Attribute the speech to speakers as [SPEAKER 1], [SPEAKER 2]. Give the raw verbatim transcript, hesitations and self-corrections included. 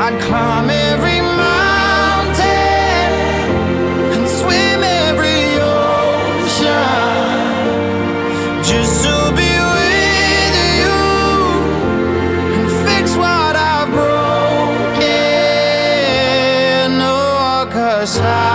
[SPEAKER 1] I'd climb every mountain and swim every ocean just to be with you and fix what I've broken. Oh, 'cause I